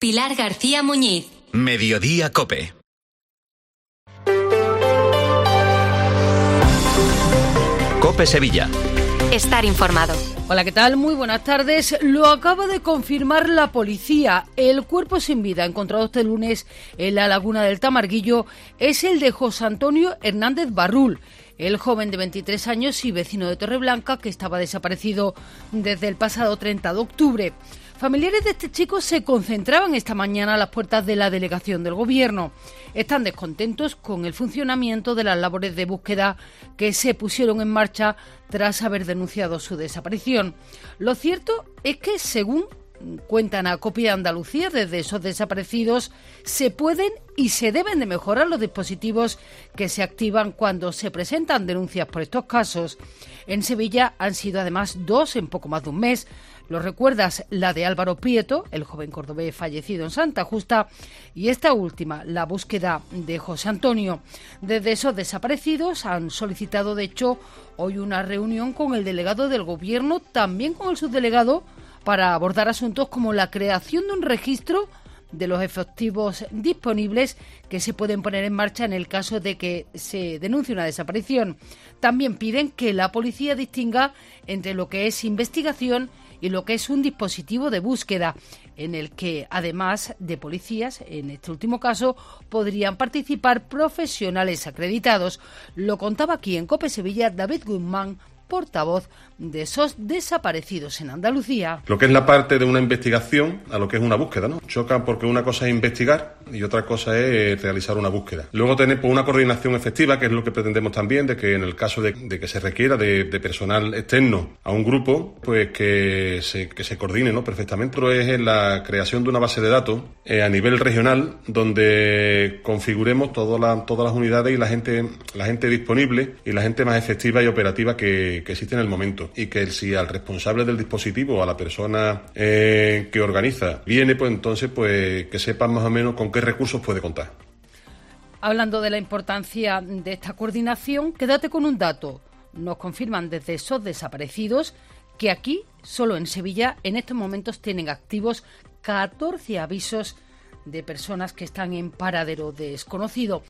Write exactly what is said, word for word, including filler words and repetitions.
Pilar García Muñiz. Mediodía COPE. COPE Sevilla. Estar informado. Hola, ¿qué tal? Muy buenas tardes. Lo acaba de confirmar la policía. El cuerpo sin vida encontrado este lunes en la laguna del Tamarguillo es el de José Antonio Hernández Barrul, el joven de veintitrés años y vecino de Torreblanca que estaba desaparecido desde el pasado treinta de octubre. Familiares de este chico se concentraban esta mañana a las puertas de la delegación del Gobierno. Están descontentos con el funcionamiento de las labores de búsqueda que se pusieron en marcha tras haber denunciado su desaparición. Lo cierto es que, según cuentan a COPE Andalucía, desde esos desaparecidos se pueden y se deben de mejorar los dispositivos que se activan cuando se presentan denuncias por estos casos. En Sevilla han sido además dos en poco más de un mes. ¿Lo recuerdas? La de Álvaro Prieto, el joven cordobés fallecido en Santa Justa, y esta última, la búsqueda de José Antonio. Desde esos desaparecidos han solicitado, de hecho, hoy una reunión con el delegado del Gobierno, también con el subdelegado, para abordar asuntos como la creación de un registro de los efectivos disponibles que se pueden poner en marcha en el caso de que se denuncie una desaparición. También piden que la policía distinga entre lo que es investigación y lo que es un dispositivo de búsqueda, en el que, además de policías, en este último caso, podrían participar profesionales acreditados. Lo contaba aquí en COPE Sevilla David Guzmán, portavoz de esos desaparecidos en Andalucía. Lo que es la parte de una investigación a lo que es una búsqueda, ¿no? Chocan porque una cosa es investigar y otra cosa es realizar una búsqueda. Luego tener pues, una coordinación efectiva, que es lo que pretendemos también, de que en el caso de, de que se requiera de, de personal externo a un grupo, pues que se, que se coordine, ¿no? Perfectamente. Otro es la creación de una base de datos eh, a nivel regional, donde configuremos todas las, todas las unidades y la gente, la gente disponible y la gente más efectiva y operativa que, que existe en el momento. Y que si al responsable del dispositivo o a la persona eh, que organiza viene, pues entonces pues que sepan más o menos con qué recursos puede contar. Hablando de la importancia de esta coordinación, quédate con un dato. Nos confirman desde esos desaparecidos que aquí, solo en Sevilla, en estos momentos tienen activos catorce avisos de personas que están en paradero desconocido.